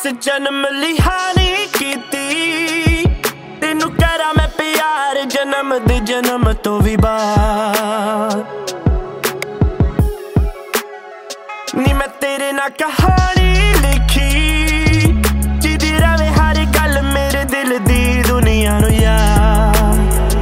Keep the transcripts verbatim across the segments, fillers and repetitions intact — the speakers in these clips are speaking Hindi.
जन्म लिहानी कीती तेनू करा मैं प्यार जन्म दे जन्म तो भी बाद नी मैं तेरे ना कहानी लिखी जिदी रवे हर गल मेरे दिल दी दुनिया नू याद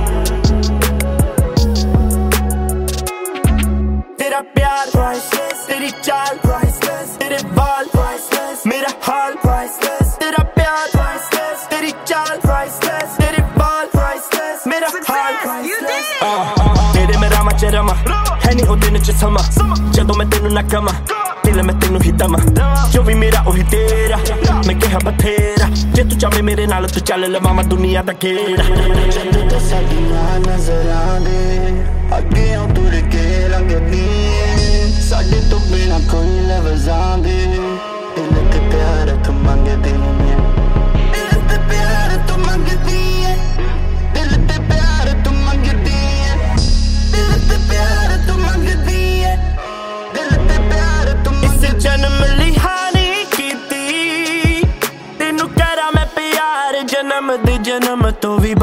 तेरा प्यार तेरी चाल तेरे बाल मेरा हाल तेरा प्यार तेरी चाल तेरे बाल मेरा हाल तेरे में रामा च रमा है नी ओ दिन च समा जदों मैं तेनू ना कमा दिल मैं तेनू ही दमा जो भी मेरा ओही तेरा मैं कहा बथेरा जे तू चाहे मेरे नाल तू चल लवां दुनिया दा घेरा साडियां नज़रां दे अगे तुर के लंघदी साडे तो बिना कोई लफ्ज़ां दे दिल ते प्यार तू मंगदी है दिल ते प्यार तू मंगदी है दिल ते प्यार तू मंगदी है दिल ते प्यार तू मंगदी है दिल ते प्यार तू इस जन्म लिहानी कीती तेनू करा मैं प्यार जन्म दे जन्म तो भी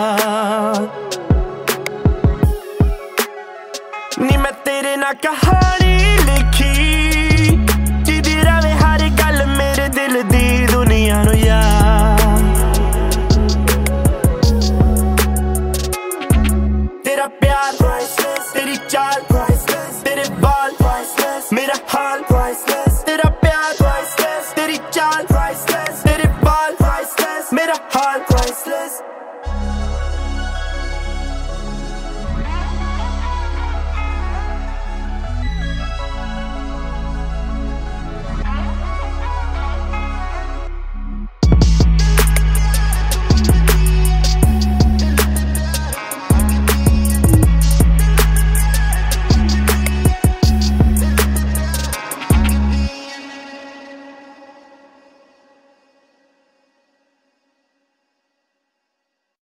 बाद नी मैं तेरे ना कहानी